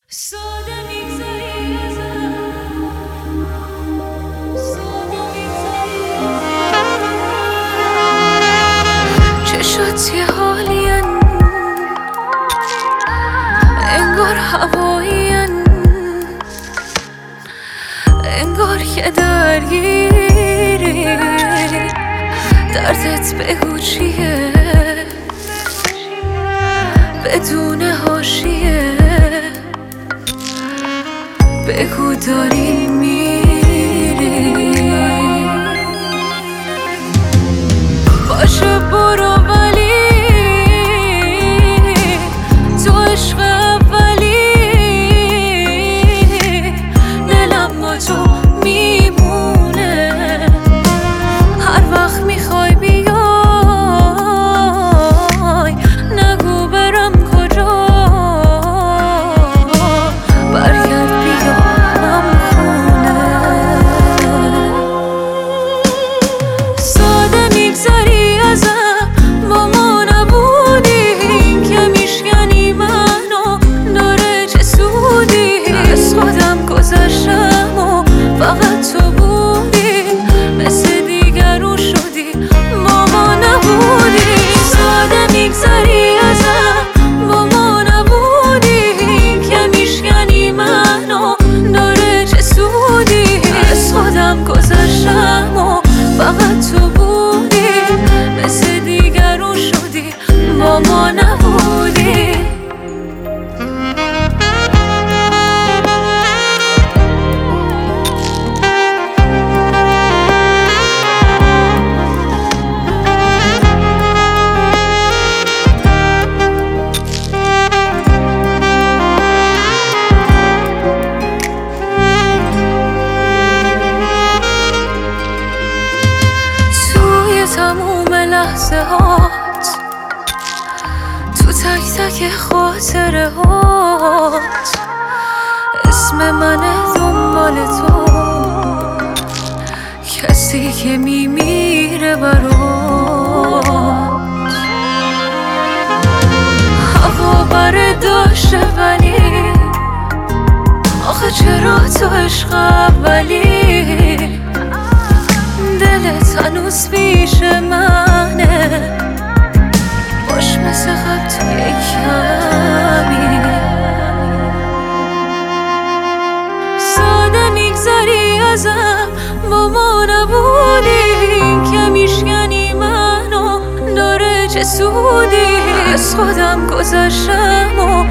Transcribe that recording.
ساده میگذری ازم، ساده میگذری چشات یه حالین، انگار هوایین، انگار که درگیری. دردت بگو چیه بدون حاشیه، بگو داری میری. باشه برو ولی تو عشق اولی، دلم با تو میمونه. هر وقت میخوای بیای نگو برم کجا، برگرد بیا هم خونه. ساده میگذری ازم با ما نبودی، که میشکنی منو داره چه سودی. از خودم گذشتم و فقط تو بودی، مثل دیگرون شدی با ما نبودی. ساده میگذری ازم با ما نبودی، که میشکنی منو داره چه سودی. از خودم گذشتم و فقط تو بودی، مثل دیگرون شدی با ما نبودی. تموم لحظه هات، تو تک تک خاطره هات، اسم منه دنبال تو، کسی که میمیره برات. هوا برداشته ولی آخه چرا تو عشق اولی، دلت هنوز پیش منه، باش مثل قبل تو کمی. ساده میگذری ازم با ما نبودی، که میشکنی منو داره چه سودی. از خودم گذشتم و